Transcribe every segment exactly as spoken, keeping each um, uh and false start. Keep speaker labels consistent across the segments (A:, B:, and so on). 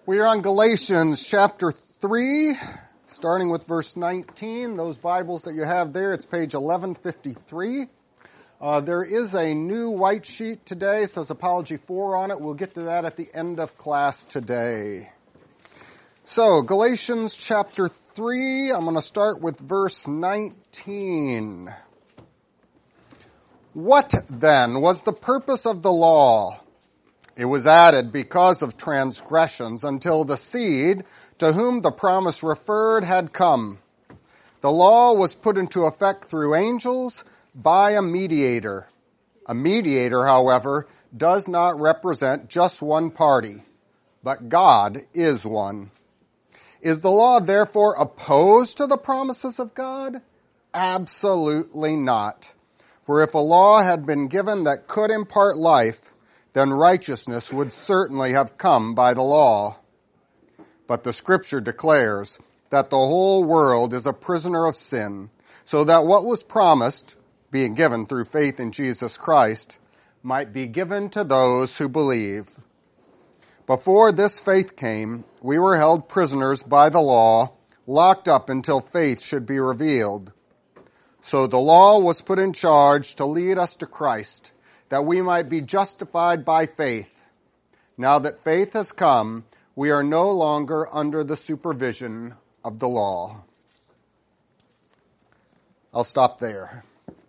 A: We are on Galatians chapter three, starting with verse nineteen. Those Bibles that you have there, it's page eleven fifty-three. Uh, there is a new white sheet today, it says Apology four on it. We'll get to that at the end of class today. So, Galatians chapter three, I'm going to start with verse nineteen. What then was the purpose of the law? It was added because of transgressions until the seed to whom the promise referred had come. The law was put into effect through angels by a mediator. A mediator, however, does not represent just one party, but God is one. Is the law therefore opposed to the promises of God? Absolutely not. For if a law had been given that could impart life, then righteousness would certainly have come by the law. But the Scripture declares that the whole world is a prisoner of sin, so that what was promised, being given through faith in Jesus Christ, might be given to those who believe. Before this faith came, we were held prisoners by the law, locked up until faith should be revealed. So the law was put in charge to lead us to Christ, that we might be justified by faith. Now that faith has come, we are no longer under the supervision of the law. I'll stop there.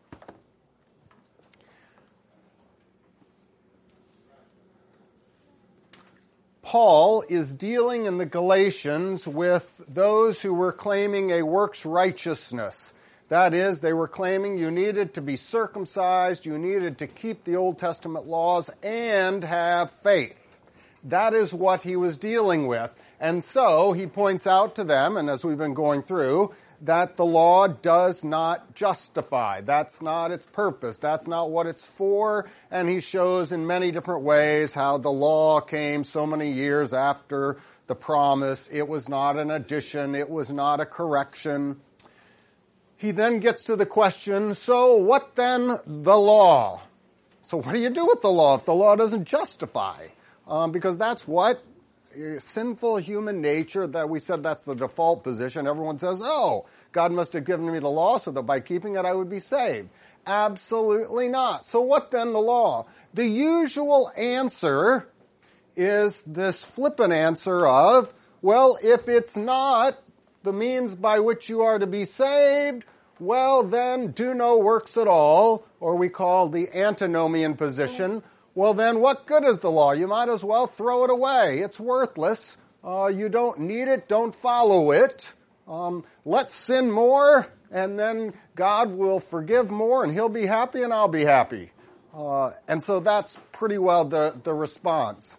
A: Paul is dealing in the Galatians with those who were claiming a works righteousness. That is, they were claiming you needed to be circumcised, you needed to keep the Old Testament laws, and have faith. That is what he was dealing with. And so he points out to them, and as we've been going through, that the law does not justify. That's not its purpose. That's not what it's for. And he shows in many different ways how the law came so many years after the promise. It was not an addition. It was not a correction. He then gets to the question, so what then the law? So what do you do with the law if the law doesn't justify? Um, because that's what sinful human nature, that we said that's the default position. Everyone says, oh, God must have given me the law so that by keeping it I would be saved. Absolutely not. So what then the law? The usual answer is this flippant answer of, well, if it's not the means by which you are to be saved, well then do no works at all, or we call the antinomian position. Well then what good is the law? You might as well throw it away. It's worthless. Uh, you don't need it. Don't follow it. Um, let's sin more, and then God will forgive more, and he'll be happy, and I'll be happy. Uh, and so that's pretty well the, the response.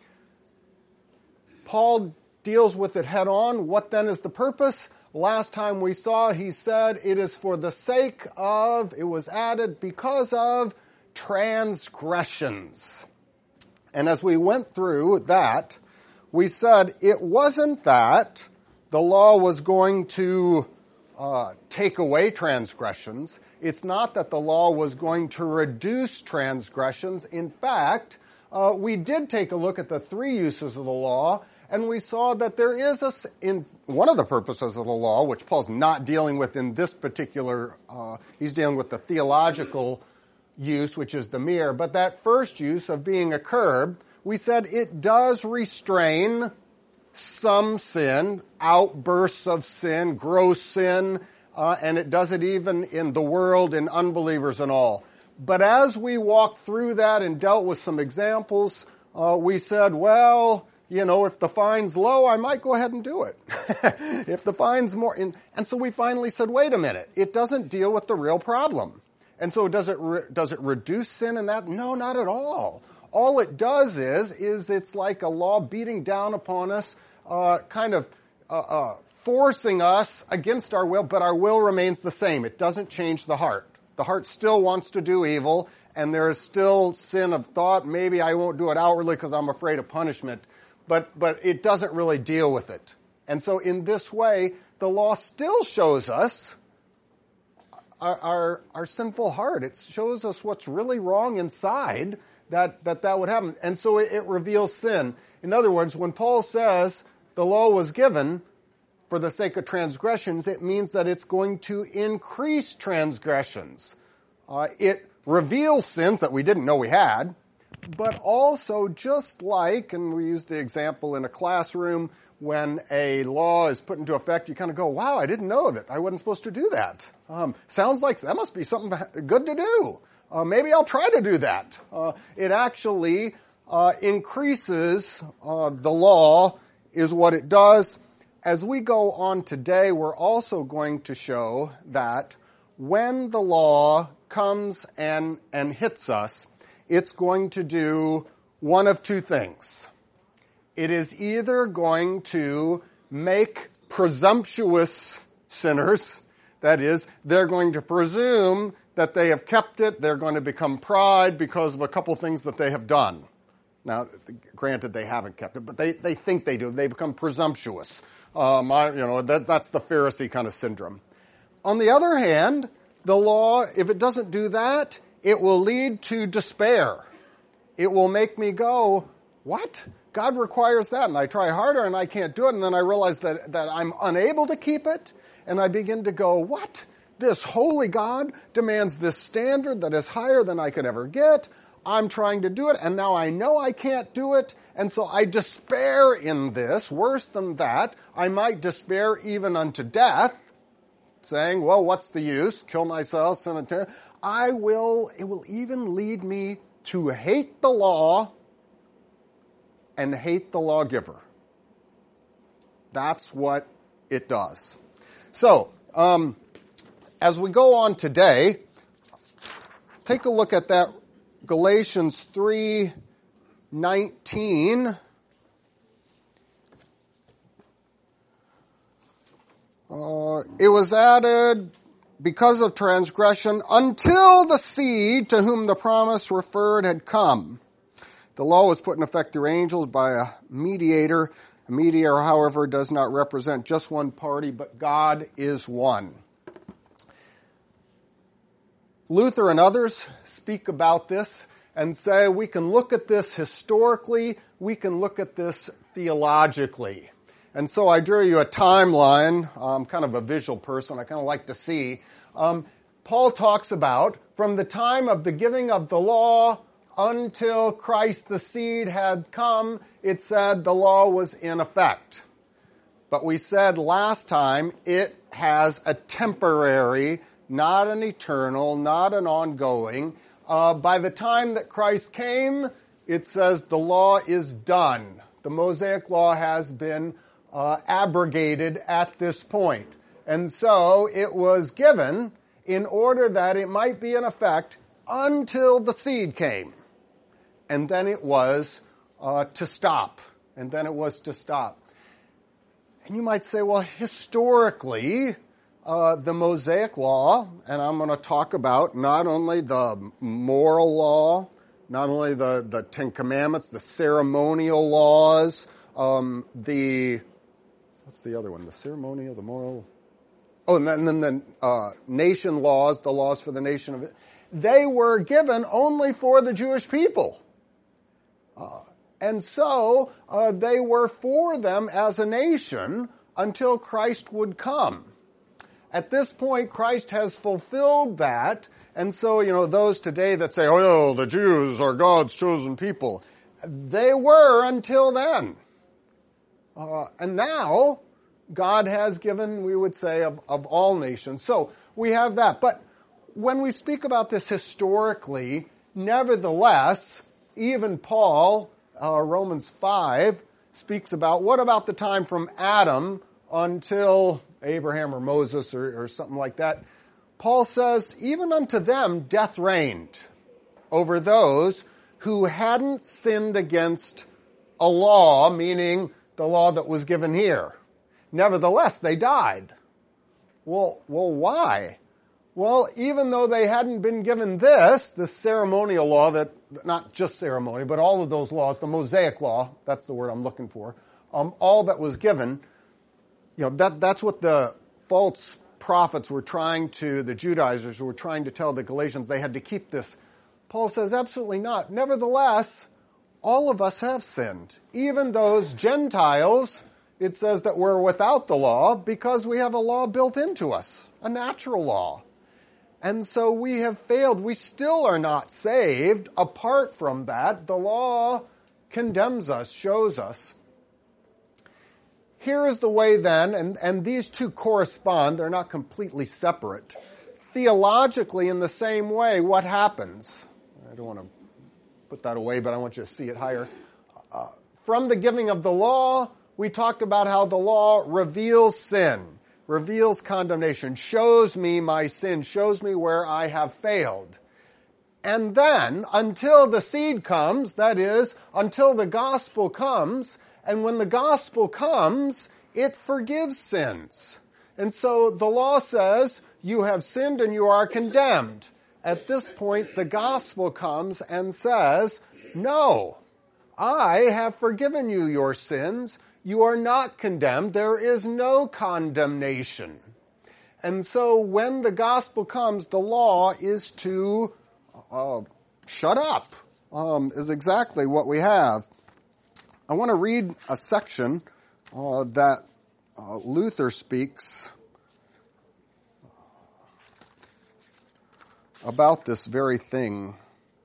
A: Paul deals with it head on. What then is the purpose? Last time we saw, he said, it is for the sake of, it was added because of transgressions. And as we went through that, we said it wasn't that the law was going to uh, take away transgressions. It's not that the law was going to reduce transgressions. In fact, uh, we did take a look at the three uses of the law, and we saw that there is a, in one of the purposes of the law, which Paul's not dealing with in this particular, uh, he's dealing with the theological use, which is the mirror. But that first use of being a curb, we said it does restrain some sin, outbursts of sin, gross sin, uh, and it does it even in the world, in unbelievers and all. But as we walked through that and dealt with some examples, uh, we said, well, you know, if the fine's low, I might go ahead and do it. If the fine's more, in, and so we finally said, wait a minute, it doesn't deal with the real problem. And so does it re, does it reduce sin in that? No, not at all. All it does is, is it's like a law beating down upon us, uh, kind of uh, uh, forcing us against our will, but our will remains the same. It doesn't change the heart. The heart still wants to do evil, and there is still sin of thought. Maybe I won't do it outwardly because I'm afraid of punishment. But, but it doesn't really deal with it. And so in this way, the law still shows us our, our, our sinful heart. It shows us what's really wrong inside that, that that would happen. And so it, it reveals sin. In other words, when Paul says the law was given for the sake of transgressions, it means that it's going to increase transgressions. Uh, it reveals sins that we didn't know we had, but also just like, and we use the example in a classroom, when a law is put into effect, you kind of go, wow, I didn't know that. I wasn't supposed to do that. Um, sounds like that must be something good to do. Uh, maybe I'll try to do that. Uh, it actually uh, increases uh, the law is what it does. As we go on today, we're also going to show that when the law comes and, and hits us, it's going to do one of two things. It is either going to make presumptuous sinners, that is, they're going to presume that they have kept it, they're going to become pride because of a couple things that they have done. Now, granted, they haven't kept it, but they, they think they do. They become presumptuous. Um, I, you know, that, that's the Pharisee kind of syndrome. On the other hand, the law, if it doesn't do that, it will lead to despair. It will make me go, what? God requires that, and I try harder and I can't do it, and then I realize that, that I'm unable to keep it, and I begin to go, what? This holy God demands this standard that is higher than I could ever get. I'm trying to do it, and now I know I can't do it, and so I despair in this. Worse than that, I might despair even unto death, saying, well, what's the use? Kill myself, cemetery. I will, it will even lead me to hate the law and hate the lawgiver. That's what it does. So, um, as we go on today, take a look at that Galatians three nineteen. Uh, it was added because of transgression until the seed to whom the promise referred had come. The law was put in effect through angels by a mediator. A mediator, however, does not represent just one party, but God is one. Luther and others speak about this and say we can look at this historically, we can look at this theologically. And so I drew you a timeline. I'm kind of a visual person. I kind of like to see. Um, Paul talks about from the time of the giving of the law until Christ the seed had come, it said the law was in effect. But we said last time it has a temporary, not an eternal, not an ongoing. Uh, by the time that Christ came, it says the law is done. The Mosaic law has been uh, abrogated at this point. And so it was given in order that it might be in effect until the seed came. And then it was uh, to stop. And then it was to stop. And you might say, well, historically, uh, the Mosaic law, and I'm going to talk about not only the moral law, not only the, the Ten Commandments, the ceremonial laws, um, the, what's the other one? The ceremonial, the moral, oh, and then, and then the uh, nation laws, the laws for the nation of it. They were given only for the Jewish people. Uh, and so uh, they were for them as a nation until Christ would come. At this point, Christ has fulfilled that. And so, you know, those today that say, oh, the Jews are God's chosen people, they were until then. Uh, and now, God has given, we would say, of, of all nations. So we have that. But when we speak about this historically, nevertheless, even Paul, uh, Romans five, speaks about what about the time from Adam until Abraham or Moses or, or something like that. Paul says, even unto them death reigned over those who hadn't sinned against a law, meaning the law that was given here. Nevertheless, they died. Well, well, why? Well, even though they hadn't been given this, the ceremonial law that, not just ceremony, but all of those laws, the Mosaic law, that's the word I'm looking for, um, all that was given, you know, that, that's what the false prophets were trying to, the Judaizers were trying to tell the Galatians they had to keep this. Paul says absolutely not. Nevertheless, all of us have sinned. Even those Gentiles, it says that we're without the law because we have a law built into us, a natural law. And so we have failed. We still are not saved. Apart from that, the law condemns us, shows us. Here is the way then, and, and these two correspond. They're not completely separate. Theologically, in the same way, what happens? I don't want to put that away, but I want you to see it higher. Uh, from the giving of the law, we talked about how the law reveals sin, reveals condemnation, shows me my sin, shows me where I have failed. And then, until the seed comes, that is, until the gospel comes, and when the gospel comes, it forgives sins. And so the law says, you have sinned and you are condemned. At this point, the gospel comes and says, no, I have forgiven you your sins. You are not condemned. There is no condemnation. And so when the gospel comes, the law is to uh, shut up, um, is exactly what we have. I want to read a section uh, that uh, Luther speaks about this very thing.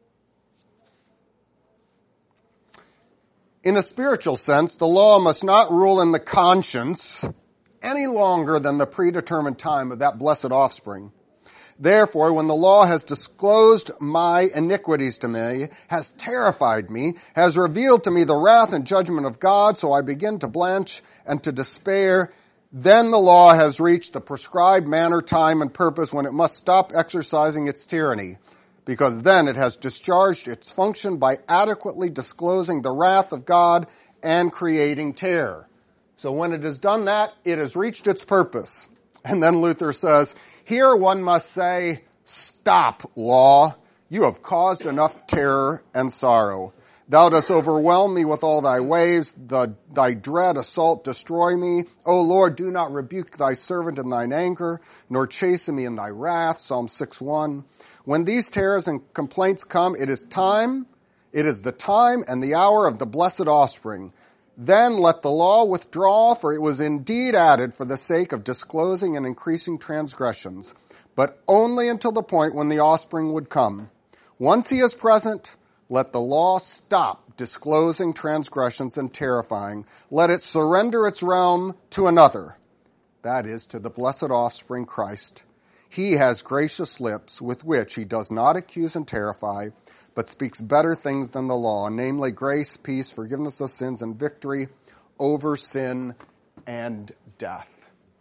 A: In a spiritual sense, the law must not rule in the conscience any longer than the predetermined time of that blessed offspring. Therefore, when the law has disclosed my iniquities to me, has terrified me, has revealed to me the wrath and judgment of God, so I begin to blanch and to despair, then the law has reached the prescribed manner, time, and purpose when it must stop exercising its tyranny, because then it has discharged its function by adequately disclosing the wrath of God and creating terror. So when it has done that, it has reached its purpose. And then Luther says, here one must say, stop, law. You have caused enough terror and sorrow. Thou dost overwhelm me with all thy waves. The, thy dread assault destroy me. O Lord, do not rebuke thy servant in thine anger, nor chasten me in thy wrath. Psalm six one. When these terrors and complaints come, it is time, it is the time and the hour of the blessed offspring. Then let the law withdraw, for it was indeed added for the sake of disclosing and increasing transgressions, but only until the point when the offspring would come. Once he is present, let the law stop disclosing transgressions and terrifying. Let it surrender its realm to another, that is, to the blessed offspring, Christ. He has gracious lips with which he does not accuse and terrify, but speaks better things than the law, namely grace, peace, forgiveness of sins, and victory over sin and death.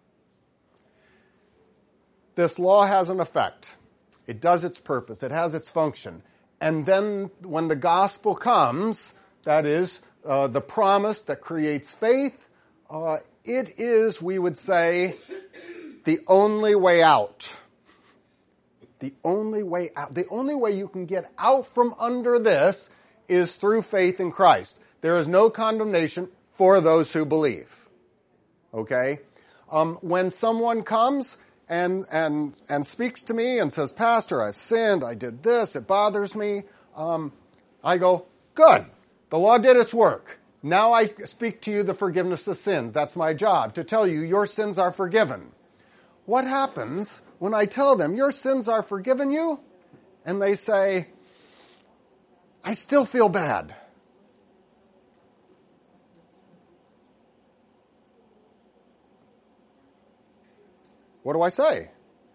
A: This law has an effect. It does its purpose. It has its function. And then when the gospel comes, that is, uh, the promise that creates faith, uh, it is, we would say, the only way out. The only way out, the only way you can get out from under this is through faith in Christ. There is no condemnation for those who believe. Okay? Um, when someone comes and, and, and speaks to me and says, Pastor, I've sinned, I did this, it bothers me, um, I go, good. The law did its work. Now I speak to you the forgiveness of sins. That's my job, to tell you your sins are forgiven. What happens when I tell them, your sins are forgiven you, and they say, I still feel bad? What do I say?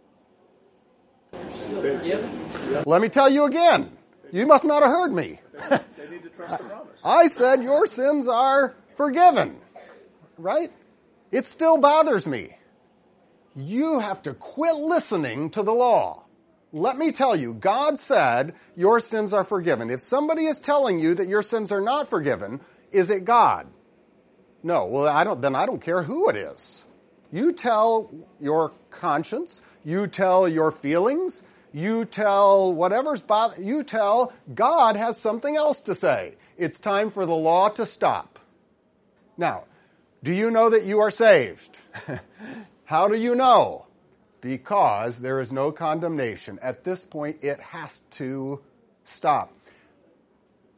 A: Let me tell you again. You must not have heard me.
B: They need to trust the promise.
A: I said your sins are forgiven, right? It still bothers me. You have to quit listening to the law. Let me tell you, God said your sins are forgiven. If somebody is telling you that your sins are not forgiven, is it God? No. Well, I don't, then I don't care who it is. You tell your conscience, you tell your feelings, you tell whatever's bothering, you tell God has something else to say. It's time for the law to stop. Now, do you know that you are saved? How do you know? Because there is no condemnation. At this point, it has to stop.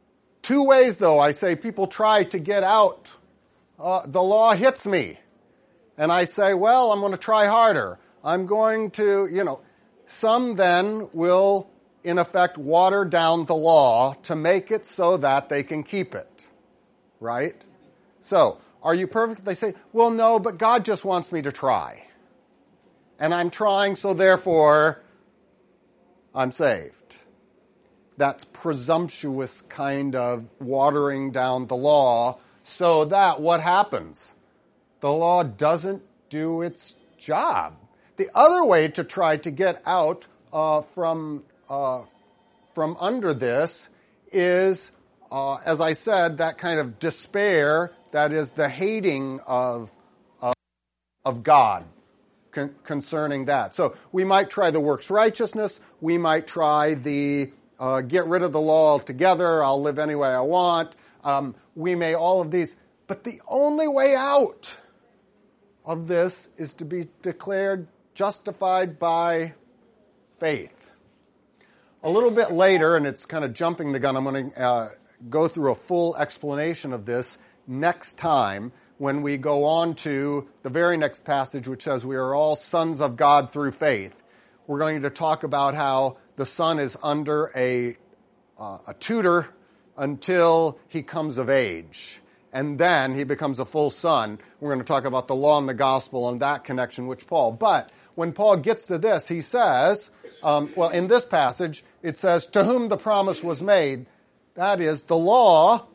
A: Two ways, though, I say people try to get out. Uh, the law hits me. And I say, well, I'm going to try harder. I'm going to, you know, some then will, in effect, water down the law to make it so that they can keep it. Right? So, are you perfect? They say, well, no, but God just wants me to try. And I'm trying, so therefore, I'm saved. That's presumptuous kind of watering down the law so that what happens? The law doesn't do its job. The other way to try to get out uh, from uh, from under this is, uh, as I said, that kind of despair, that is the hating of of, of God con- concerning that. So we might try the works righteousness. We might try the Uh, get rid of the law altogether. I'll live any way I want. Um, we may all of these. But the only way out of this is to be declared justified by faith. A little bit later, and it's kind of jumping the gun, I'm going to uh, go through a full explanation of this next time when we go on to the very next passage, which says we are all sons of God through faith. We're going to talk about how the son is under a uh, a tutor until he comes of age. And then he becomes a full son. We're going to talk about the law and the gospel and that connection with Paul. But when Paul gets to this, he says, um, well, in this passage, it says, to whom the promise was made. That is, the law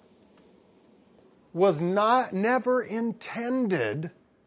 A: was not never intended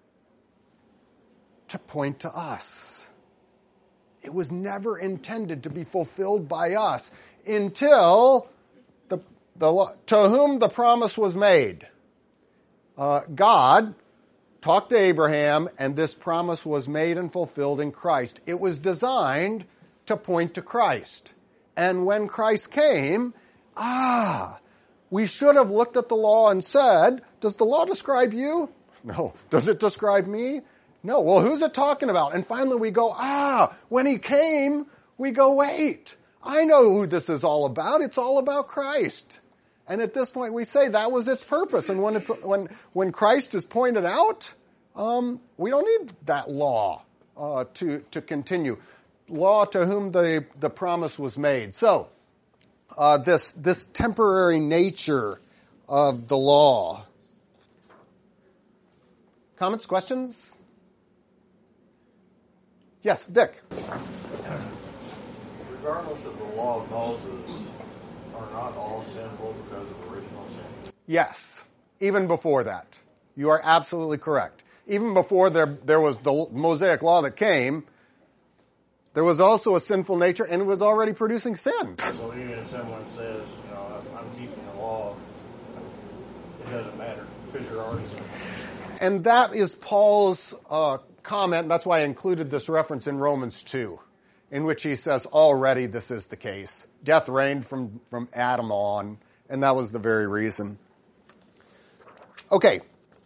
A: to point to us. It was never intended to be fulfilled by us until the, the to whom the promise was made. Uh, God talked to Abraham, and this promise was made and fulfilled in Christ. It was designed to point to Christ. And when Christ came, ah, we should have looked at the law and said, does the law describe you? No. Does it describe me? No. Well, who's it talking about? And finally we go, ah, when he came, we go, wait, I know who this is all about. It's all about Christ. And at this point we say that was its purpose. And when it's, when, when Christ is pointed out, um, we don't need that law, uh, to, to continue. Law to whom the, the promise was made. So, uh, this, this temporary nature of the law. Comments, questions? Yes, Vic.
B: Regardless of the law of Moses, are not all sinful because of original sin?
A: Yes, even before that. You are absolutely correct. Even before there, there was the Mosaic law that came, there was also a sinful nature, and it was already producing sins.
B: So even if someone says, you know, I'm keeping the law, it doesn't matter because you're already sinful.
A: And that is Paul's uh, comment, and that's why I included this reference in Romans two, in which he says, already this is the case. Death reigned from, from Adam on, and that was the very reason. Okay.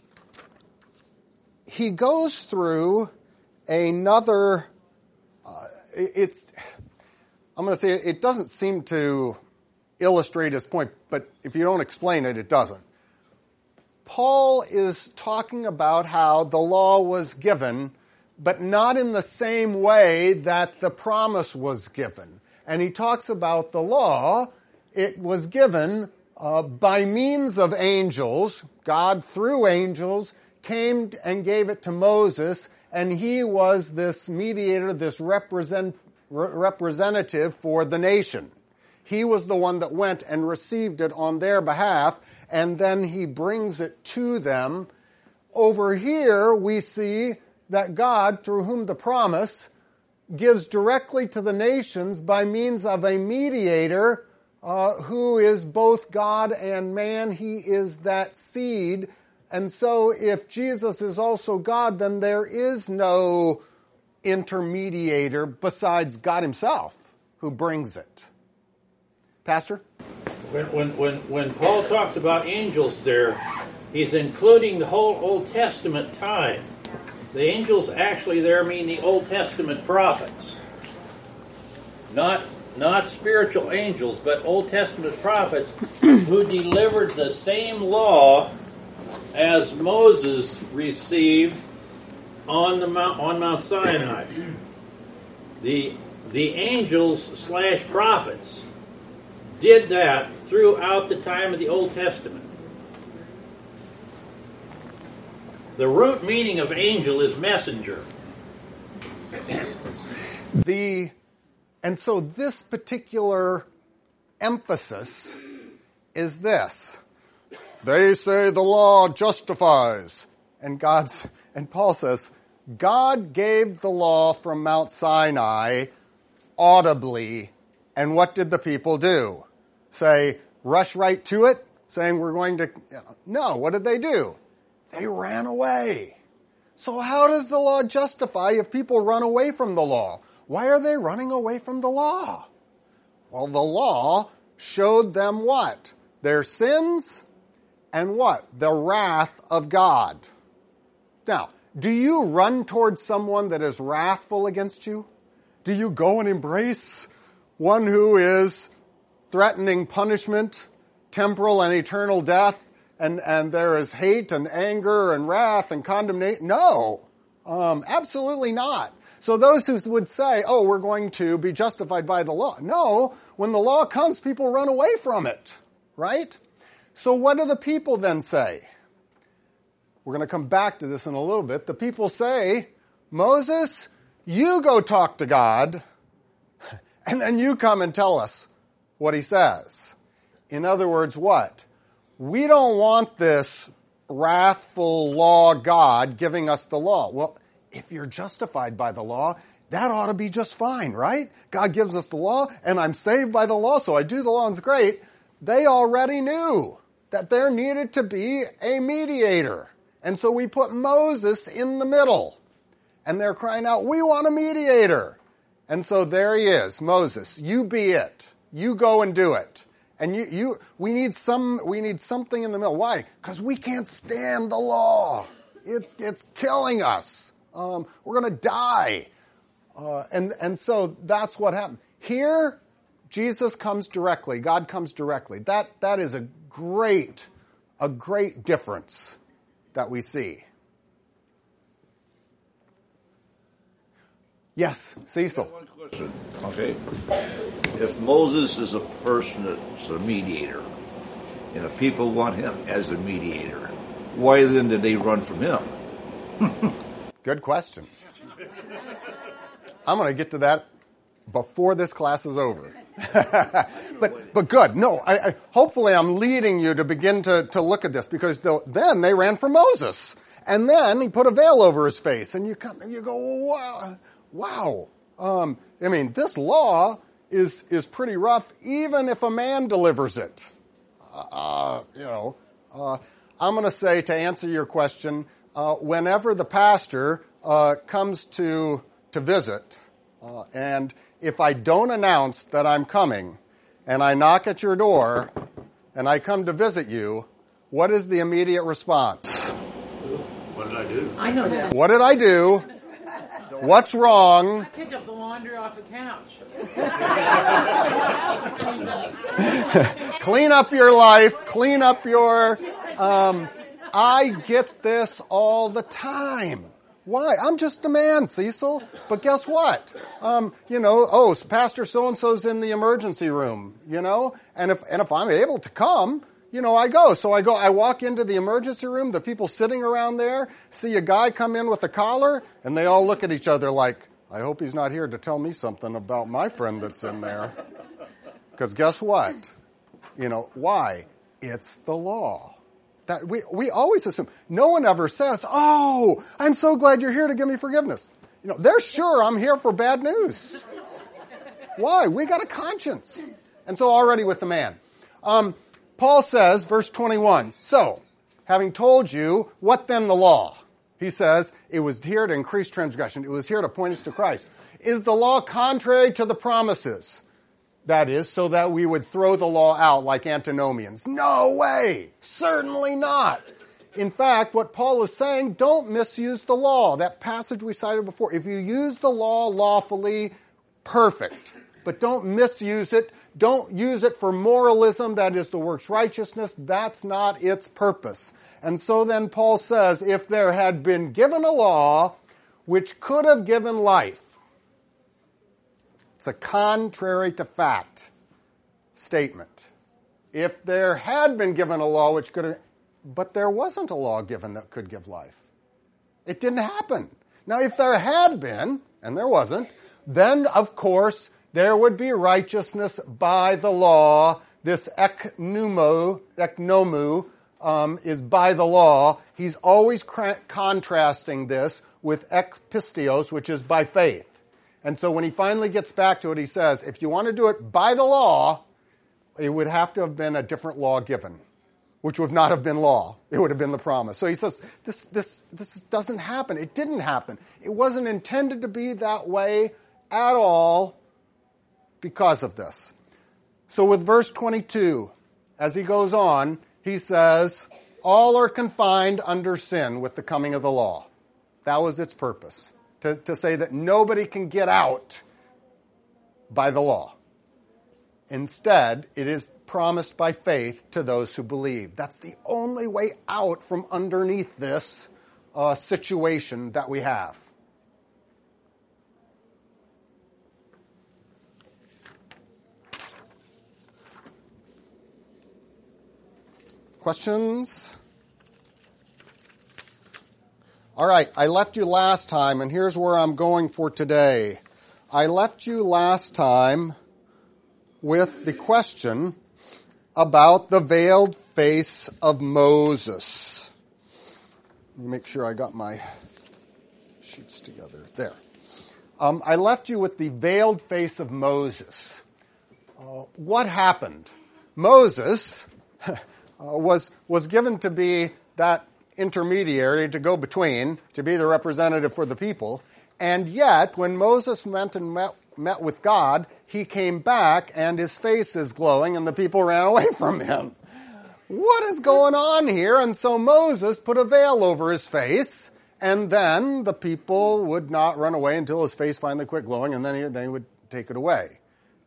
A: He goes through another, uh, it's, I'm going to say it doesn't seem to illustrate his point, but if you don't explain it, it doesn't. Paul is talking about how the law was given, but not in the same way that the promise was given. And he talks about the law, it was given uh, by means of angels. God, through angels, came and gave it to Moses, and he was this mediator, this represent, re- representative for the nation. He was the one that went and received it on their behalf, and then he brings it to them. Over here, we see that God, through whom the promise, gives directly to the nations by means of a mediator uh, who is both God and man. He is that seed. And so if Jesus is also God, then there is no intermediator besides God himself who brings it. Pastor?
C: When, when, when, when Paul talks about angels there, he's including the whole Old Testament time. The angels actually there mean the Old Testament prophets, not not spiritual angels, but Old Testament prophets who delivered the same law as Moses received on the Mount, on Mount Sinai. The the angels slash prophets did that throughout the time of the Old Testament. The root meaning of angel is messenger.
A: The and so this particular emphasis is this. They say the law justifies. And God's and Paul says, God gave the law from Mount Sinai audibly, and what did the people do? Say, rush right to it, saying we're going to... You know, no, what did they do? They ran away. So how does the law justify if people run away from the law? Why are they running away from the law? Well, the law showed them what? Their sins and what? The wrath of God. Now, do you run towards someone that is wrathful against you? Do you go and embrace one who is threatening punishment, temporal and eternal death, and, and there is hate and anger and wrath and condemnation? No, um, absolutely not. So those who would say, oh, we're going to be justified by the law. No, when the law comes, people run away from it, right? So what do the people then say? We're going to come back to this in a little bit. The people say, Moses, you go talk to God, and then you come and tell us what he says. In other words, what? We don't want this wrathful law God giving us the law. Well, if you're justified by the law, that ought to be just fine, right? God gives us the law, and I'm saved by the law, so I do the law, and it's great. They already knew that there needed to be a mediator. And so we put Moses in the middle. And they're crying out, we want a mediator. And so there he is, Moses, you be it. You go and do it. And you, you, we need some, we need something in the middle. Why? Because we can't stand the law. It's, it's killing us. Um, we're going to die. Uh, and, and so that's what happened. Here, Jesus comes directly. God comes directly. That, that is a great, a great difference that we see. Yes, Cecil.
D: One question. Okay. If Moses is a person that's a mediator, and if people want him as a mediator, why then did they run from him?
A: Good question. I'm going to get to that before this class is over. but but good. No, I, I, hopefully I'm leading you to begin to, to look at this, because then they ran from Moses. And then he put a veil over his face. And you come and you go, wow. Wow. Um, I mean, this law is is pretty rough, even if a man delivers it. Uh, you know, uh, I'm going to say, to answer your question, uh, whenever the pastor uh, comes to to visit, uh, and if I don't announce that I'm coming, and I knock at your door, and I come to visit you, what is the immediate response?
D: What did I do?
E: I know that.
A: What did I do? What's wrong?
E: I picked up the laundry off the couch.
A: Clean up your life. Clean up your... Um, I get this all the time. Why? I'm just a man, Cecil. But guess what? Um, you know, oh, Pastor so-and-so's in the emergency room, you know? And if, and if I'm able to come, you know, I go. So I go, I walk into the emergency room, the people sitting around there, see a guy come in with a collar, and they all look at each other like, I hope he's not here to tell me something about my friend that's in there. Because guess what? You know, why? It's the law. That we, we always assume. No one ever says, oh, I'm so glad you're here to give me forgiveness. You know, they're sure I'm here for bad news. Why? We got a conscience. And so already with the man. Um, Paul says, verse twenty-one, so, having told you, what then the law? He says, it was here to increase transgression. It was here to point us to Christ. Is the law contrary to the promises? That is, so that we would throw the law out like antinomians. No way! Certainly not! In fact, what Paul is saying, don't misuse the law. That passage we cited before. If you use the law lawfully, perfect. but don't misuse it. Don't use it for moralism, that is the works righteousness. That's not its purpose. And so then Paul says, if there had been given a law which could have given life, it's a contrary to fact statement. If there had been given a law which could have, but there wasn't a law given that could give life. It didn't happen. Now, if there had been, and there wasn't, then, of course, there would be righteousness by the law. This eknomo, eknomu, um, is by the law. He's always cra- contrasting this with ekpisteos, which is by faith. And so when he finally gets back to it, he says, if you want to do it by the law, it would have to have been a different law given, which would not have been law. It would have been the promise. So he says, this, this, this doesn't happen. It didn't happen. It wasn't intended to be that way at all because of this. So with verse twenty-two, as he goes on, he says, all are confined under sin with the coming of the law. That was its purpose, to, to say that nobody can get out by the law. Instead, it is promised by faith to those who believe. That's the only way out from underneath this uh, situation that we have. Questions? All right, I left you last time, and here's where I'm going for today. I left you last time with the question about the veiled face of Moses. Let me make sure I got my sheets together. There. Um, I left you with the veiled face of Moses. Uh, what happened? Moses uh, was was given to be that intermediary, to go between, to be the representative for the people. And yet, when Moses went and met, met with God, he came back and his face is glowing and the people ran away from him. What is going on here? And so Moses put a veil over his face, and then the people would not run away until his face finally quit glowing, and then he, then he would take it away.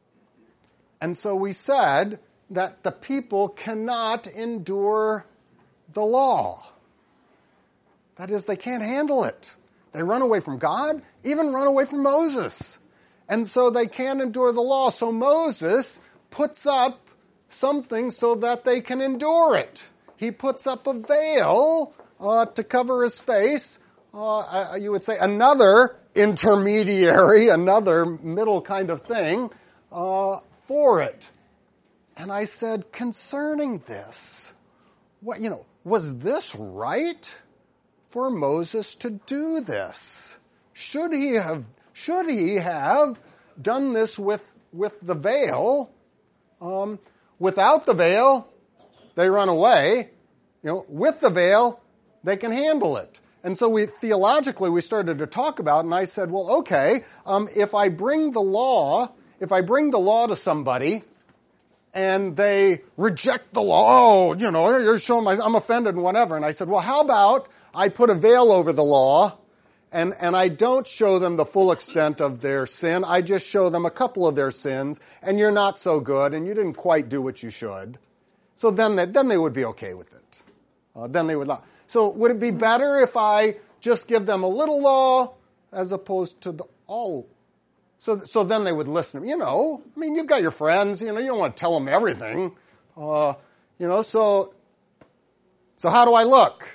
A: And so we said that the people cannot endure the law. That is, they can't handle it. They run away from God, even run away from Moses. And so they can't endure the law. So Moses puts up something so that they can endure it. He puts up a veil uh, to cover his face. Uh, you would say another intermediary, another middle kind of thing uh, for it. And I said, concerning this, what you know, was this right for Moses to do this? Should he have should he have done this with with the veil? Um, without the veil, they run away. You know, with the veil, they can handle it. And so we theologically we started to talk about, and I said, well, okay, um, if I bring the law, if I bring the law to somebody, and they reject the law, oh, you know, you're showing my, I'm offended and whatever. And I said, well, how about I put a veil over the law, and, and I don't show them the full extent of their sin. I just show them a couple of their sins, and you're not so good, and you didn't quite do what you should. So then they, then they would be okay with it. Uh, then they would not. So would it be better if I just give them a little law as opposed to the all? So, so then they would listen. You know, I mean, you've got your friends. You know, you don't want to tell them everything. Uh, you know, so so how do I look?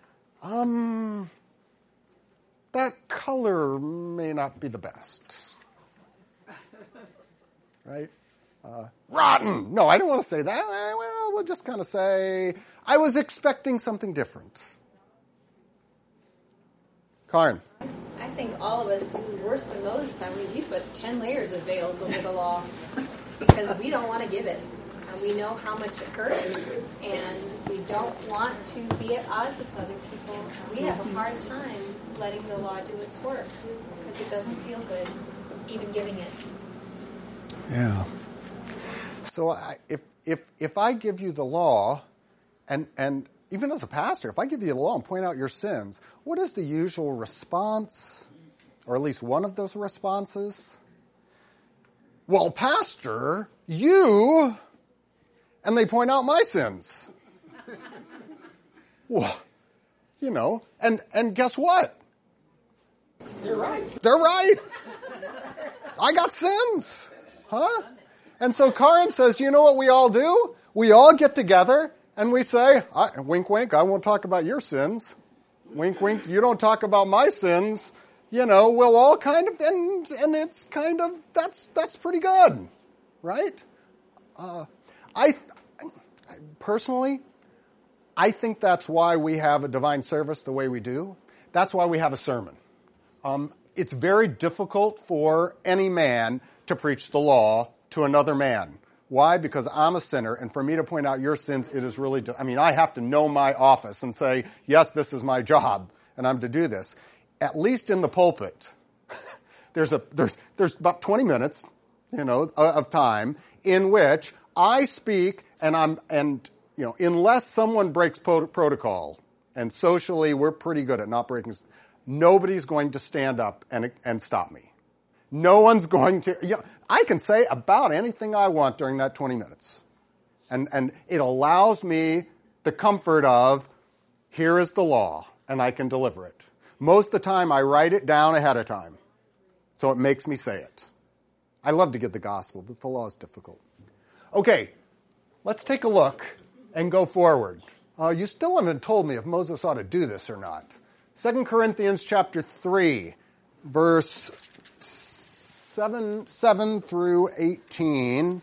A: Um, that color may not be the best, right? Uh, rotten. No, I don't want to say that. Well, we'll just kind of say I was expecting something different. Karen.
F: I think all of us do worse than Moses. I mean, we put ten layers of veils over the law because we don't want to give it. And we know how much it hurts, and we don't want to be at odds with other people. We have a hard time letting the law do its work because it doesn't feel good, even giving it.
A: Yeah. So I, if if if I give you the law, and and even as a pastor, if I give you the law and point out your sins, what is the usual response, or at least one of those responses? well, Pastor, you, and they point out my sins. Well, you know, and, and guess what?
E: You're right.
A: They're right. I got sins. Huh? And so Karin says, you know what we all do? We all get together and we say, I, wink, wink, I won't talk about your sins. Wink, wink, you don't talk about my sins. You know, we'll all kind of, and, and it's kind of, that's, that's pretty good. Right? Uh, I, I, personally, I think that's why we have a divine service the way we do. That's why we have a sermon. Um, it's very difficult for any man to preach the law to another man. Why? Because I'm a sinner, and for me to point out your sins, it is really, I mean, I have to know my office and say, yes, this is my job, and I'm to do this. At least in the pulpit, there's a, there's, there's about twenty minutes, you know, of time in which I speak, and I'm, and, you know, unless someone breaks pro- protocol, and socially we're pretty good at not breaking, nobody's going to stand up and, and stop me. No one's going to, you know, I can say about anything I want during that twenty minutes. And, and it allows me the comfort of, here is the law, and I can deliver it. Most of the time I write it down ahead of time. So it makes me say it. I love to get the gospel, but the law is difficult. Okay, let's take a look and go forward. Uh, you still haven't told me if Moses ought to do this or not. Second Corinthians chapter three, verse seven, seven through eighteen.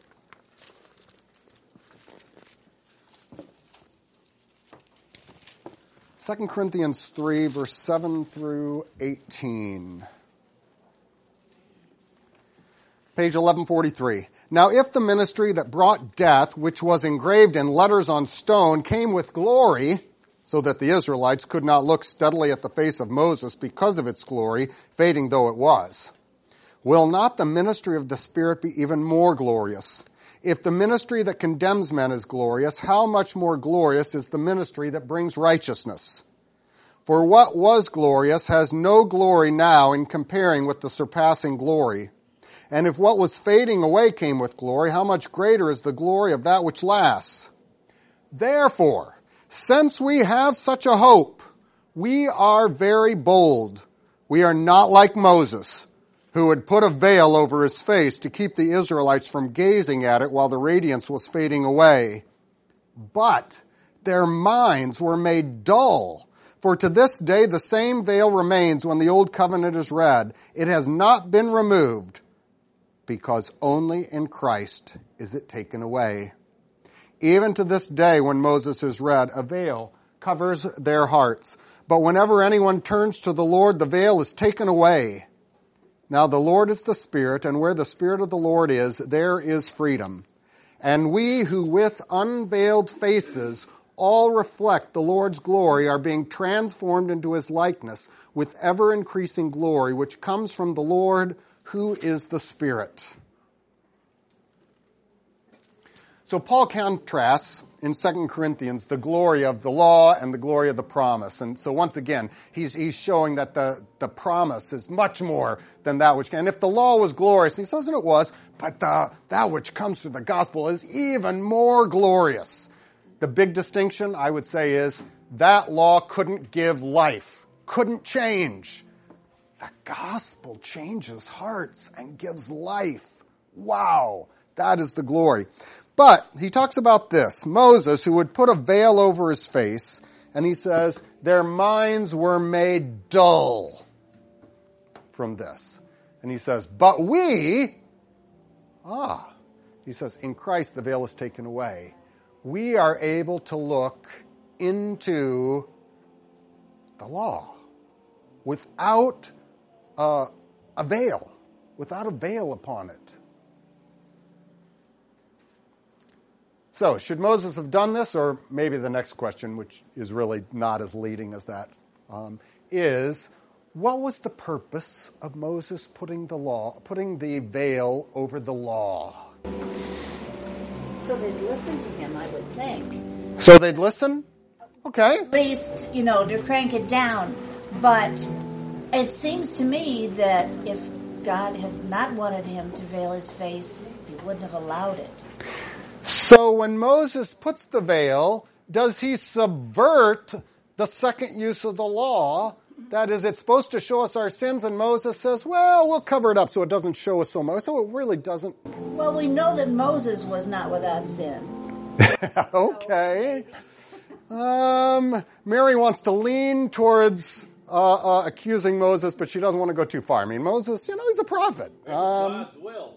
A: Second Corinthians three, verse seven through eighteen. Page eleven forty-three. Now if the ministry that brought death, which was engraved in letters on stone, came with glory, so that the Israelites could not look steadily at the face of Moses because of its glory, fading though it was, will not the ministry of the Spirit be even more glorious? If the ministry that condemns men is glorious, how much more glorious is the ministry that brings righteousness? For what was glorious has no glory now in comparing with the surpassing glory. And if what was fading away came with glory, how much greater is the glory of that which lasts? Therefore, since we have such a hope, we are very bold. We are not like Moses, who had put a veil over his face to keep the Israelites from gazing at it while the radiance was fading away. But their minds were made dull. For to this day the same veil remains when the old covenant is read. It has not been removed, because only in Christ is it taken away. Even to this day when Moses is read, a veil covers their hearts. But whenever anyone turns to the Lord, the veil is taken away. Now the Lord is the Spirit, and where the Spirit of the Lord is, there is freedom. And we who with unveiled faces all reflect the Lord's glory are being transformed into his likeness with ever-increasing glory, which comes from the Lord, who is the Spirit. So Paul contrasts in Second Corinthians the glory of the law and the glory of the promise. And so once again, he's, he's showing that the, the promise is much more than that which can. And if the law was glorious, he says that it was, but the, that which comes through the gospel is even more glorious. The big distinction, I would say, is that law couldn't give life, couldn't change. The gospel changes hearts and gives life. Wow, that is the glory. But he talks about this, Moses, who would put a veil over his face, and he says, their minds were made dull from this. And he says, but we, ah, he says, in Christ the veil is taken away. We are able to look into the law without uh, a veil, without a veil upon it. So, should Moses have done this? Or maybe the next question, which is really not as leading as that, um, is, what was the purpose of Moses putting the law, putting the veil over the law?
G: So they'd listen to him, I would think.
A: So they'd listen? Okay.
G: At least, you know, to crank it down. But it seems to me that if God had not wanted him to veil his face, he wouldn't have allowed it.
A: So when Moses puts the veil, does he subvert the second use of the law? That is, it's supposed to show us our sins, and Moses says, well, we'll cover it up so it doesn't show us so much. So it really doesn't.
G: Well, we know that Moses was not without sin.
A: Okay. Um, Mary wants to lean towards uh, uh, accusing Moses, but she doesn't want to go too far. I mean, Moses, you know, he's a prophet. Um,
C: God's will.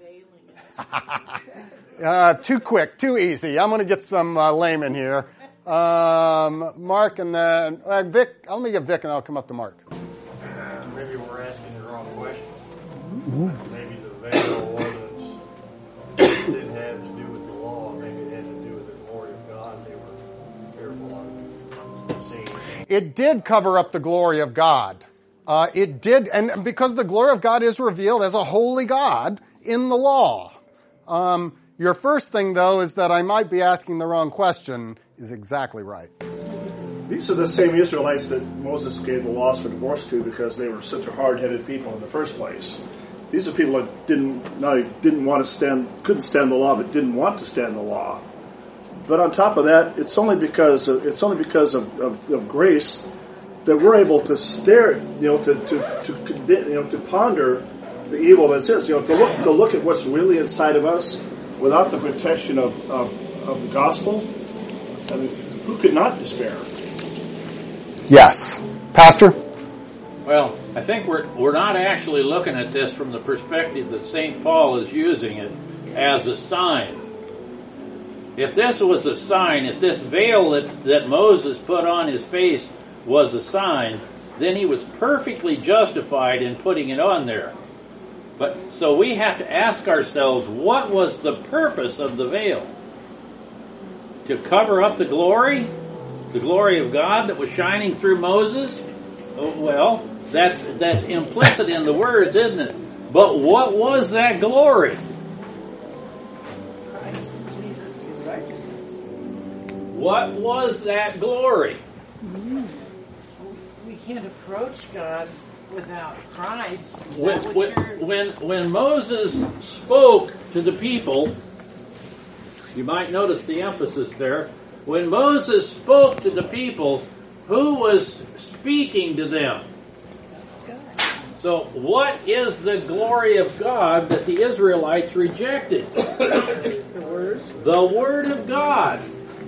A: uh, too quick, too easy. I'm going to get some uh, layman here. Um, Mark and then uh, Vic. Let me get Vic, and I'll come up to Mark.
B: Maybe we're asking the wrong question. Mm-hmm. Maybe the veil wasn't didn't have to do with the law. Maybe it had to do with the glory of God. They were fearful of seeing.
A: It did cover up the glory of God. Uh, it did, and because the glory of God is revealed as a holy God in the law. Um, your first thing, though, is that I might be asking the wrong question. Is exactly right.
H: These are the same Israelites that Moses gave the laws for divorce to because they were such a hard-headed people in the first place. These are people that didn't not didn't want to stand, couldn't stand the law, but didn't want to stand the law. But on top of that, it's only because of, it's only because of, of, of grace that we're able to stare, you know, to to, to you know to ponder the evil that is, you know, to look to look at what's really inside of us without the protection of of, of the gospel. I mean, who could not despair?
A: Yes. Pastor?
C: Well, I think we're we're not actually looking at this from the perspective that Saint Paul is using it as a sign. If this was a sign, if this veil that, that Moses put on his face was a sign, then he was perfectly justified in putting it on there. But so we have to ask ourselves, what was the purpose of the veil? To cover up the glory, the glory of God that was shining through Moses? Oh, well, that's that's implicit in the words, isn't it? But what was that glory?
E: Christ Jesus' righteousness.
C: What was that glory?
E: We can't approach God without Christ. Is
C: When,
E: that what
C: when,
E: you're...
C: when, when Moses spoke to the people, you might notice the emphasis there. When Moses spoke to the people, who was speaking to them? So what is the glory of God that the Israelites rejected?
E: The Word?
C: The Word of God.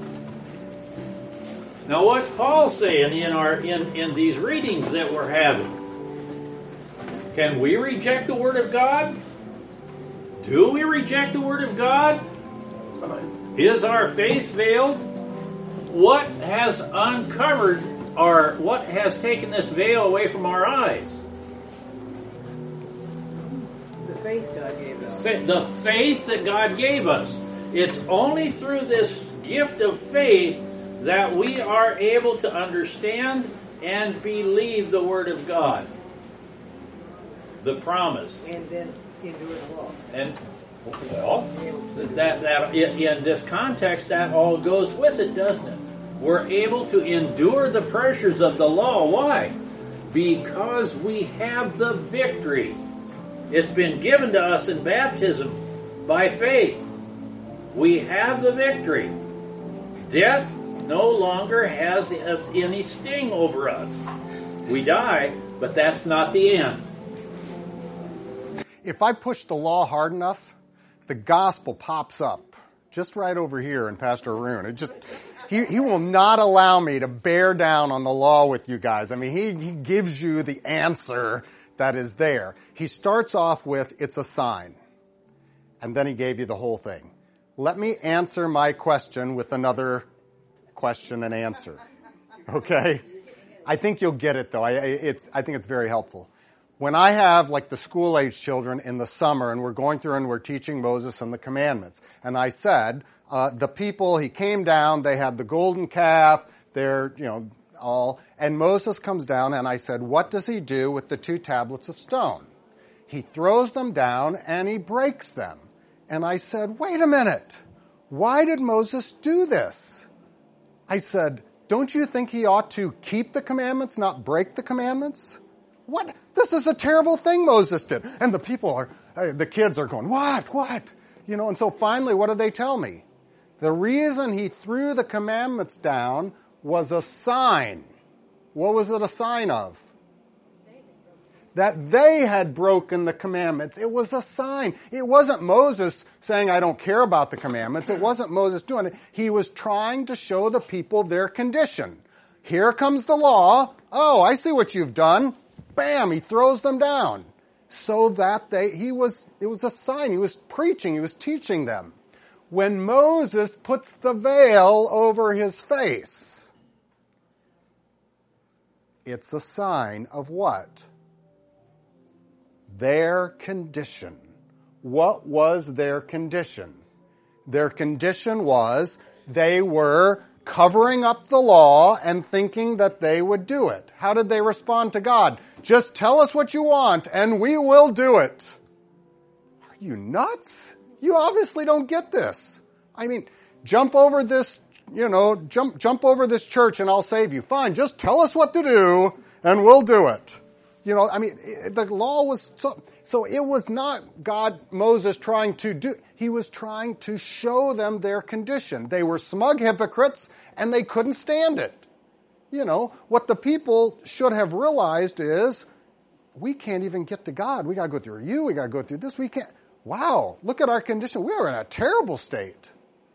C: Now what's Paul saying in our in, in these readings that we're having? Can we reject the Word of God? Do we reject the Word of God? Is our face veiled? What has uncovered our, what has taken this veil away from our eyes?
E: The faith God gave us.
C: The faith that God gave us. It's only through this gift of faith that we are able to understand and believe the Word of God. The promise.
E: And then endure the law.
C: And well, that that in, in this context, that all goes with it, doesn't it? We're able to endure the pressures of the law. Why? Because we have the victory. It's been given to us in baptism by faith. We have the victory. Death no longer has any sting over us. We die, but that's not the end.
A: If I push the law hard enough, the gospel pops up just right over here in Pastor Arun. It just he he will not allow me to bear down on the law with you guys. I mean, he he gives you the answer that is there. He starts off with, it's a sign. And then he gave you the whole thing. Let me answer my question with another question and answer. Okay? I think you'll get it though. I it's I think it's very helpful. When I have, like, the school-age children in the summer, and we're going through and we're teaching Moses and the commandments, and I said, uh, the people, he came down, they had the golden calf, they're, you know, all, and Moses comes down, and I said, what does he do with the two tablets of stone? He throws them down, and he breaks them. And I said, wait a minute, why did Moses do this? I said, don't you think he ought to keep the commandments, not break the commandments? what? This is a terrible thing Moses did. And the people are, uh, the kids are going, what, what? You know, and so finally, what did they tell me? The reason he threw the commandments down was a sign. What was it a sign of? That they had broken the commandments. It was a sign. It wasn't Moses saying, I don't care about the commandments. It wasn't Moses doing it. He was trying to show the people their condition. Here comes the law. Oh, I see what you've done. Bam, he throws them down. So that they, he was, it was a sign. He was preaching. He was teaching them. When Moses puts the veil over his face, it's a sign of what? Their condition. What was their condition? Their condition was they were covering up the law and thinking that they would do it. How did they respond to God? Just tell us what you want and we will do it. Are you nuts? You obviously don't get this. I mean, jump over this, you know, jump, jump over this church and I'll save you. Fine, just tell us what to do and we'll do it. You know, I mean, the law was so, so it was not God, Moses trying to do, he was trying to show them their condition. They were smug hypocrites and they couldn't stand it. You know, what the people should have realized is, we can't even get to God. We gotta go through you, we gotta go through this, we can't. Wow, look at our condition. We are in a terrible state.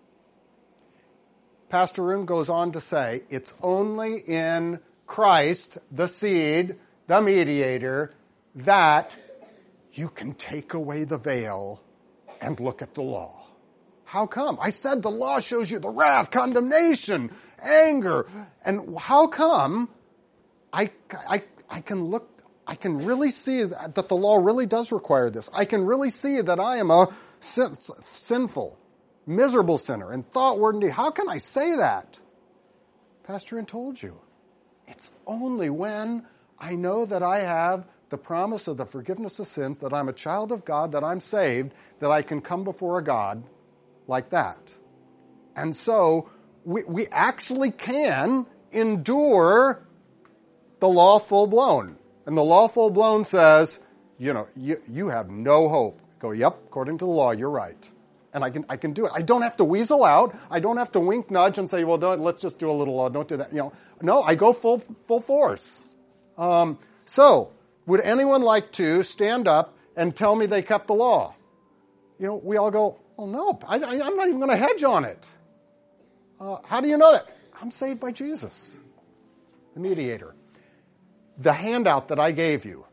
A: Pastor Roon goes on to say, it's only in Christ, the seed, the mediator, that you can take away the veil and look at the law. How come? I said the law shows you the wrath, condemnation, anger. And how come I, I, I can look, I can really see that, that the law really does require this. I can really see that I am a sin, sinful, miserable sinner in thought, word, and deed. How can I say that? Pastor Ian told you. It's only when I know that I have the promise of the forgiveness of sins, that I'm a child of God, that I'm saved, that I can come before a God like that. And so we, we actually can endure the law full blown. And the law full blown says, you know, you, you have no hope. Go, yep, according to the law, you're right. And I can, I can do it. I don't have to weasel out. I don't have to wink, nudge, and say, well, don't, let's just do a little law. Don't do that. You know, no, I go full, full force. Um, so, would anyone like to stand up and tell me they kept the law? You know, we all go, oh no, I, I, I'm not even going to hedge on it. Uh, how do you know that? I'm saved by Jesus, the mediator. The handout that I gave you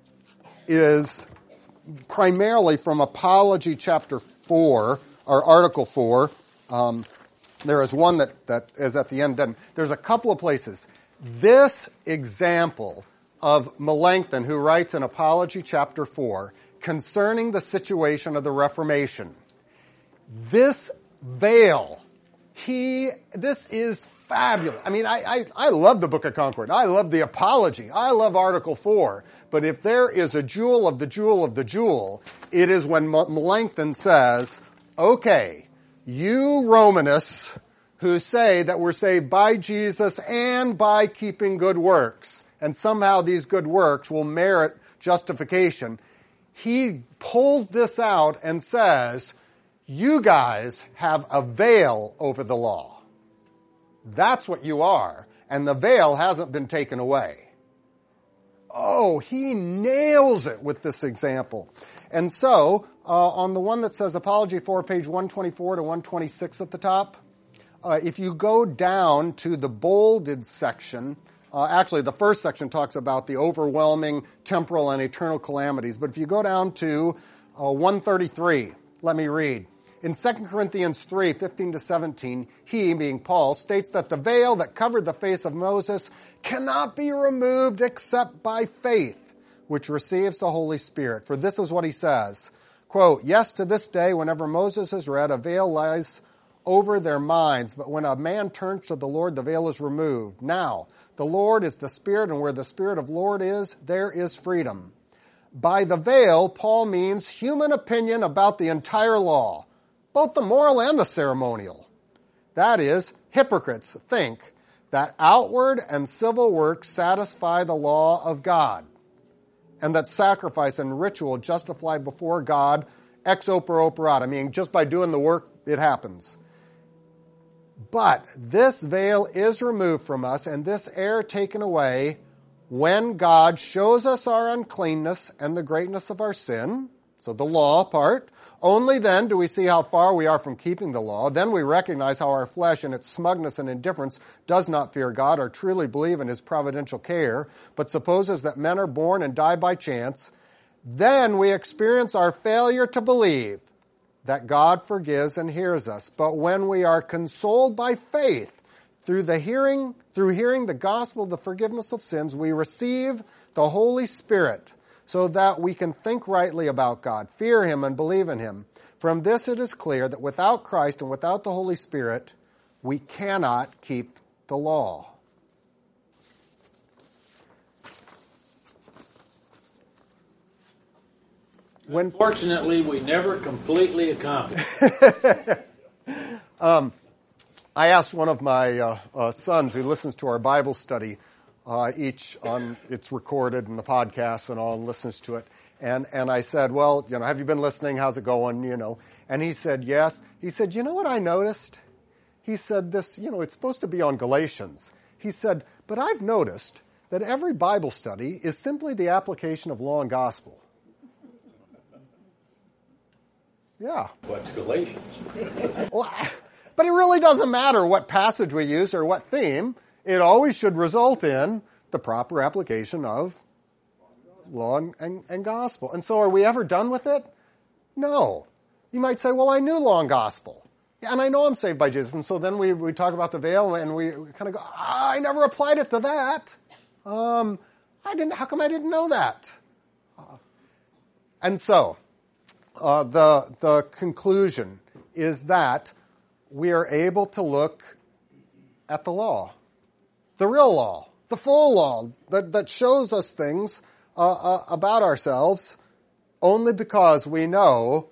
A: is primarily from Apology chapter four, or article four. Um, there is one that, that is at the end. There's a couple of places. This example of Melanchthon, who writes in Apology chapter four, concerning the situation of the Reformation. This veil, he, this is fabulous. I mean, I, I, I love the Book of Concord. I love the Apology. I love Article four. But if there is a jewel of the jewel of the jewel, it is when Melanchthon says, okay, you Romanists who say that we're saved by Jesus and by keeping good works, and somehow these good works will merit justification, he pulls this out and says, you guys have a veil over the law. That's what you are. And the veil hasn't been taken away. Oh, he nails it with this example. And so, uh, on the one that says Apology four, page one twenty-four to one twenty-six at the top, uh, if you go down to the bolded section, uh, actually the first section talks about the overwhelming temporal and eternal calamities. But if you go down to uh, one thirty-three, let me read. In Second Corinthians three, fifteen to seventeen, he, being Paul, states that the veil that covered the face of Moses cannot be removed except by faith, which receives the Holy Spirit. For this is what he says, quote, yes, to this day, whenever Moses is read, a veil lies over their minds, but when a man turns to the Lord, the veil is removed. Now, the Lord is the Spirit, and where the Spirit of Lord is, there is freedom. By the veil, Paul means human opinion about the entire law, both the moral and the ceremonial. That is, hypocrites think that outward and civil works satisfy the law of God. and that sacrifice and ritual justify before God ex opere operato, meaning just by doing the work, it happens. But this veil is removed from us and this air taken away when God shows us our uncleanness and the greatness of our sin, so the law part. Only then do we see how far we are from keeping the law. Then we recognize how our flesh in its smugness and indifference does not fear God or truly believe in his providential care, but supposes that men are born and die by chance. Then we experience our failure to believe that God forgives and hears us. But when we are consoled by faith through the hearing, through hearing the gospel of the forgiveness of sins, we receive the Holy Spirit so that we can think rightly about God, fear him, and believe in him. From this it is clear that without Christ and without the Holy Spirit, we cannot keep the law.
C: When, Unfortunately, we never completely accomplish.
A: um, I asked one of my uh, uh, sons who listens to our Bible study uh, each on, it's recorded in the podcast and all, and listens to it. And, and I said, well, you know, have you been listening? How's it going? You know, and he said, yes. He said, you know what I noticed? He said this, you know, it's supposed to be on Galatians. He said, but I've noticed that every Bible study is simply the application of law and gospel. Yeah.
C: What's Galatians?
A: Well, but it really doesn't matter what passage we use or what theme. It always should result in the proper application of law and, and, and gospel. And so are we ever done with it? No. You might say, well, I knew law and gospel. Yeah, and I know I'm saved by Jesus. And so then we, we talk about the veil and we, we kind of go, ah, I never applied it to that. Um, I didn't, how come I didn't know that? Uh, and so, Uh, the the conclusion is that we are able to look at the law, the real law, the full law that, that shows us things uh, uh, about ourselves only because we know,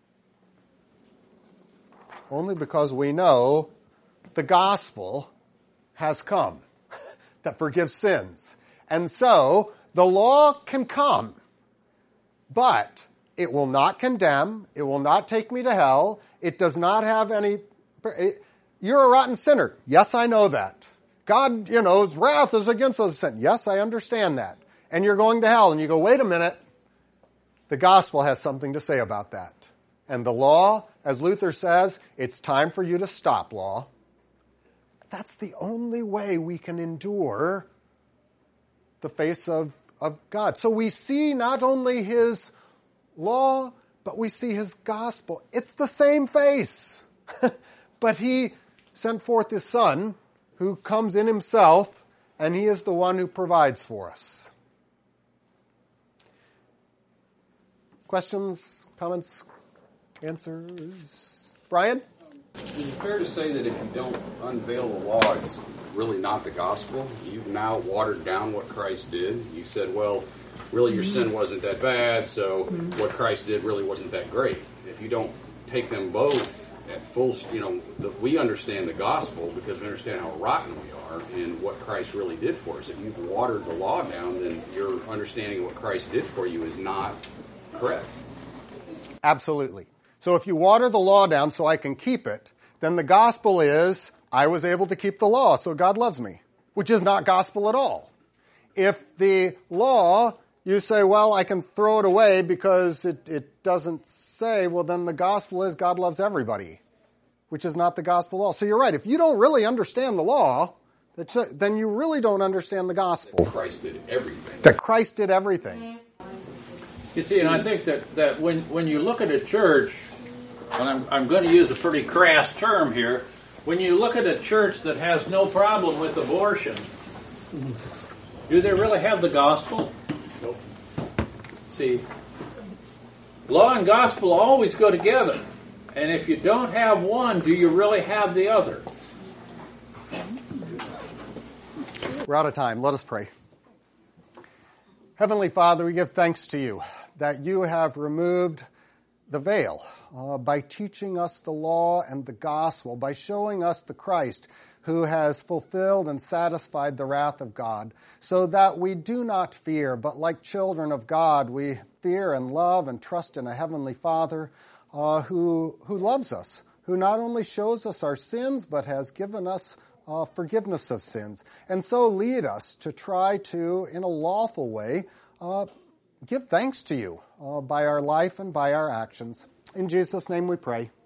A: only because we know the gospel has come that forgives sins. And so the law can come, but it will not condemn. It will not take me to hell. It does not have any... It, you're a rotten sinner. Yes, I know that. God, you know, his wrath is against those sin. Yes, I understand that. And you're going to hell. And you go, wait a minute. The gospel has something to say about that. And the law, as Luther says, it's time for you to stop, law. That's the only way we can endure the face of, of God. So we see not only his law, but we see his gospel. It's the same face. But he sent forth his Son, who comes in himself, and he is the one who provides for us. Questions, comments, answers? Brian?
I: Is it fair to say that if you don't unveil the law, it's really not the gospel? You've now watered down what Christ did. You said, well, really your sin wasn't that bad, so what Christ did really wasn't that great. If you don't take them both at full, you know, the, we understand the gospel because we understand how rotten we are and what Christ really did for us. If you've watered the law down, then your understanding of what Christ did for you is not correct.
A: Absolutely. So if you water the law down so I can keep it, then the gospel is I was able to keep the law, so God loves me, which is not gospel at all. If the law, you say, well, I can throw it away because it, it doesn't say, well, then the gospel is God loves everybody, which is not the gospel at all. So you're right. If you don't really understand the law, then you really don't understand the gospel.
I: That Christ did everything.
A: That Christ did everything.
C: You see, and I think that, that when, when you look at a church, and I'm, I'm going to use a pretty crass term here, when you look at a church that has no problem with abortion, do they really have the gospel?
I: Nope.
C: See, law and gospel always go together. And if you don't have one, do you really have the other?
A: We're out of time. Let us pray. Heavenly Father, we give thanks to you that you have removed the veil uh, by teaching us the law and the gospel, by showing us the Christ who has fulfilled and satisfied the wrath of God, so that we do not fear, but like children of God, we fear and love and trust in a heavenly Father uh, who, who loves us, who not only shows us our sins, but has given us uh, forgiveness of sins. And so lead us to try to, in a lawful way, uh, give thanks to you uh, by our life and by our actions. In Jesus' name we pray.